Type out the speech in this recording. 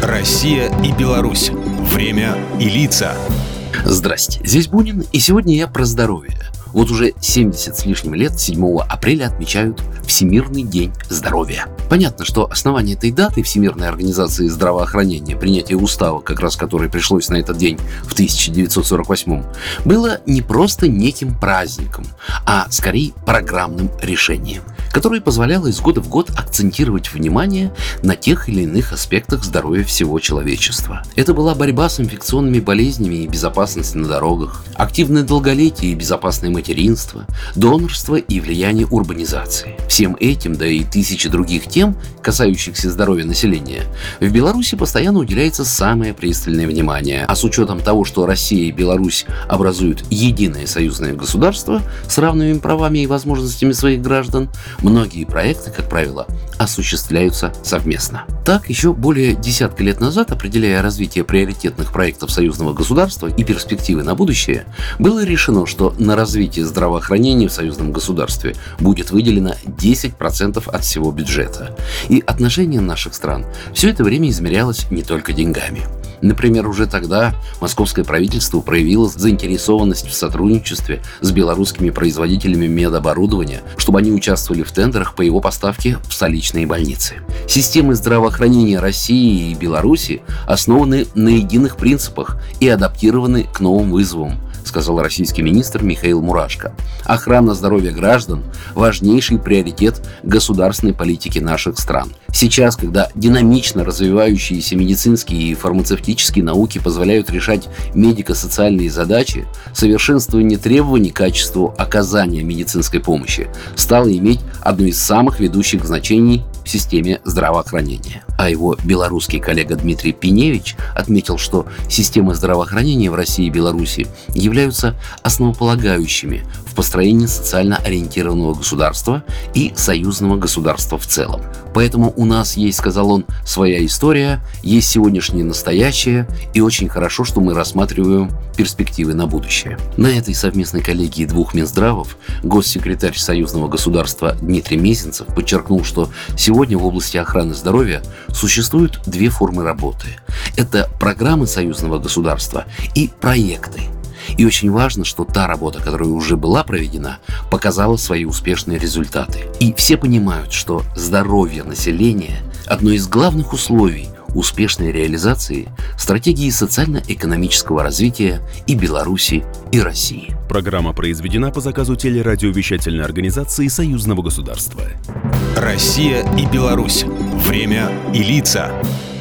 Россия и Беларусь. Время и лица. Здрасте, здесь Бунин, и сегодня я про здоровье. Вот уже 70 с лишним лет 7 апреля отмечают Всемирный день здоровья. Понятно, что основание этой даты Всемирной организации здравоохранения, принятие устава, как раз который пришлось на этот день в 1948, было не просто неким праздником, а скорее программным решением, которое позволяло из года в год акцентировать внимание на тех или иных аспектах здоровья всего человечества. Это была борьба с инфекционными болезнями и безопасность на дорогах, активное долголетие и безопасное материнство, донорство и влияние урбанизации. Всем этим, да и тысячи других тем, касающихся здоровья населения, в Беларуси постоянно уделяется самое пристальное внимание. А с учетом того, что Россия и Беларусь образуют единое союзное государство с равными правами и возможностями своих граждан, многие проекты, как правило, осуществляются совместно. Так, еще более десятка лет назад, определяя развитие приоритетных проектов союзного государства и перспективы на будущее, было решено, что на развитие здравоохранения в союзном государстве будет выделено 10% от всего бюджета. И отношение наших стран все это время измерялось не только деньгами. Например, уже тогда московское правительство проявило заинтересованность в сотрудничестве с белорусскими производителями медоборудования, чтобы они участвовали в тендерах по его поставке в столичные больницы. Системы здравоохранения России и Беларуси основаны на единых принципах и адаптированы к новым вызовам, сказал российский министр Михаил Мурашко. Охрана здоровья граждан – важнейший приоритет государственной политики наших стран. Сейчас, когда динамично развивающиеся медицинские и фармацевтические науки позволяют решать медико-социальные задачи, совершенствование требований к качеству оказания медицинской помощи стало иметь одно из самых ведущих значений в системе здравоохранения. А его белорусский коллега Дмитрий Пиневич отметил, что системы здравоохранения в России и Беларуси являются основополагающими в построении социально ориентированного государства и союзного государства в целом. Поэтому у нас есть, сказал он, своя история, есть сегодняшнее настоящее, и очень хорошо, что мы рассматриваем перспективы на будущее. На этой совместной коллегии двух Минздравов госсекретарь союзного государства Дмитрий Мезенцев подчеркнул, что сегодня в области охраны здоровья существуют две формы работы. Это программы союзного государства и проекты. И очень важно, что та работа, которая уже была проведена, показала свои успешные результаты. И все понимают, что здоровье населения – одно из главных условий успешной реализации стратегии социально-экономического развития и Беларуси, и России. Программа произведена по заказу телерадиовещательной организации Союзного государства. Россия и Беларусь. Время и лица.